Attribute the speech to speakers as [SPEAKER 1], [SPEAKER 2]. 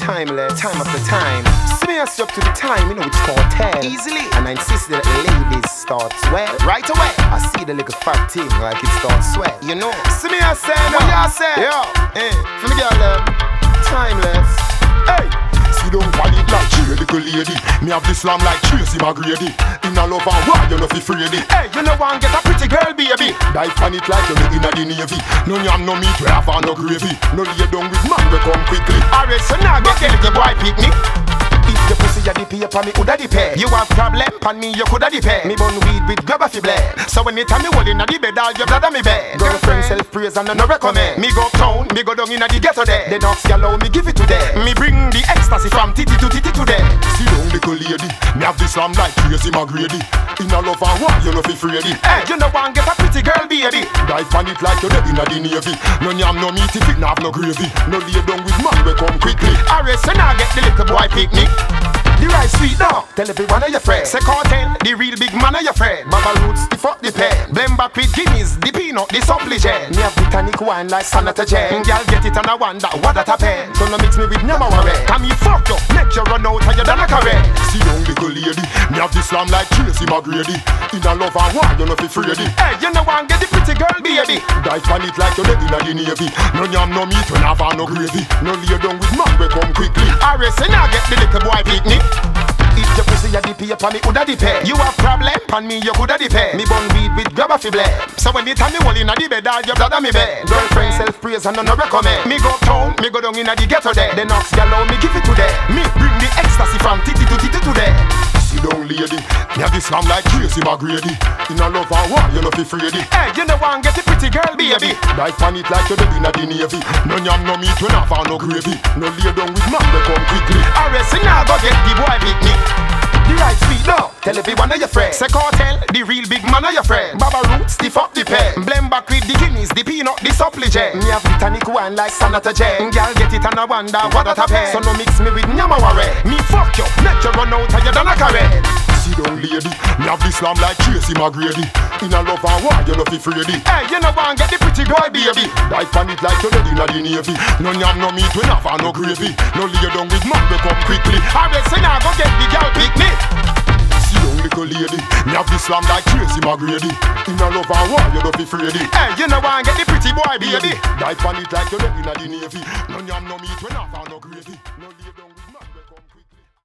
[SPEAKER 1] timeless, time after time. See me as up to the time, you know it's called 10.
[SPEAKER 2] Easily.
[SPEAKER 1] And I insist that ladies start sweat
[SPEAKER 2] Right away.
[SPEAKER 1] I see the little fat thing like it starts sweat.
[SPEAKER 2] You know.
[SPEAKER 1] See me as say no.
[SPEAKER 2] What y'all say?
[SPEAKER 1] Yo, for me girl, timeless.
[SPEAKER 3] Hey, see don't want it like she little lady. Me have this slam like Tracy McGrady. In a love and why you no fi afraid it. Hey, you no want get a pretty girl baby. Dive on it like you in the navy. No yam no meat we have no gravy. No lay down with man we come quickly.
[SPEAKER 2] Alright, so now get the little boy pick me.
[SPEAKER 1] If your pussy a the paper, me coulda the pay.
[SPEAKER 2] You have problem, pan me, you coulda the pay.
[SPEAKER 1] Me bun weed with grab a fi blare.
[SPEAKER 2] So anytime me hold inna the bed, all your blood on me bed.
[SPEAKER 1] Girlfriend self-praise and I no recommend.
[SPEAKER 2] Me go town, me go down inna the ghetto there.
[SPEAKER 1] The dogs allow me give it to them.
[SPEAKER 2] Me bring the ecstasy from titty to titty to there.
[SPEAKER 3] See down little lady. Me have this slam like Tracy McGrady. In a love and why you no fi afraid it.
[SPEAKER 2] Hey, you no want get a pretty girl baby.
[SPEAKER 3] Dive on it like you in the navy. No yam no meat if it no have no gravy. No lay down with man we come quickly.
[SPEAKER 2] Alright, so now get the little boy pick me.
[SPEAKER 1] The right sweet dog, tell everyone of your friends.
[SPEAKER 2] Say cartel, the real big man of your friend.
[SPEAKER 1] Baba Roots, the fuck the pen.
[SPEAKER 2] Blend back with guineas, the peanut, the supplicant.
[SPEAKER 1] Me have the tonic wine like Sanata Jen.
[SPEAKER 2] Girl get it and I wonder what that happen.
[SPEAKER 1] So no mix me with Nyama Warren.
[SPEAKER 2] Can me fuck you, make you run out higher than a carrot.
[SPEAKER 3] See down little lady. Me have this slam like Tracy McGrady. In a love and why you no fi afraid it.
[SPEAKER 2] Hey, you no want get the pretty girl baby.
[SPEAKER 3] Dive on it like you in the navy. No yam no meat when have no gravy. No lay down with man we come quickly.
[SPEAKER 2] Alright, so now get the little boy pick me.
[SPEAKER 1] If your pussy a the paper, me coulda the pay.
[SPEAKER 2] You have problem, pan me, you coulda the pay.
[SPEAKER 1] Me bun weed with grab a fi blare.
[SPEAKER 2] So anytime me hold inna the bed, all your blood on me bed.
[SPEAKER 1] Girlfriend self-praise and I no recommend.
[SPEAKER 2] Me go town, me go down inna the ghetto there.
[SPEAKER 1] The knocks allow me give it to them.
[SPEAKER 2] Me bring the ecstasy from titty to titty to there.
[SPEAKER 3] See down lady. Me have this slam like Tracy McGrady. In a love and why you no fi afraid it.
[SPEAKER 2] Hey, you no want get the pretty girl baby.
[SPEAKER 3] Dive on it like you in the navy. No yam no meat when have no gravy. No lay down with man we come quickly.
[SPEAKER 2] Alright, so now go get the boy pick me.
[SPEAKER 1] The right sweet dog, tell everyone of your friends.
[SPEAKER 2] Say cartel, the real big man of your friend.
[SPEAKER 1] Baba Roots, the fuck the pen.
[SPEAKER 2] Blend back with the guineas, the peanut, the supplicant.
[SPEAKER 1] Me have the tonic wine like Sanata Jen.
[SPEAKER 2] Girl get it and I wonder what that happen.
[SPEAKER 1] So no mix me with Nyama Warren.
[SPEAKER 2] Me fuck you, make you run out higher than a carrot.
[SPEAKER 3] See down lady. Me have this slam like Tracy McGrady. In a love and why you no fi afraid it.
[SPEAKER 2] Hey, you no want get the pretty girl baby.
[SPEAKER 3] Dive on it like you in the navy. No yam no meat when have no gravy. No lay down with man we come quickly.
[SPEAKER 2] Alright, so now go get the girl pick me.
[SPEAKER 3] See down little lady. Me have this slam like Tracy McGrady. In a love and why you no fi afraid it.
[SPEAKER 2] Hey, you no want get the pretty boy baby.
[SPEAKER 3] Dive on it like you in the navy. No yam no meat when have no gravy. No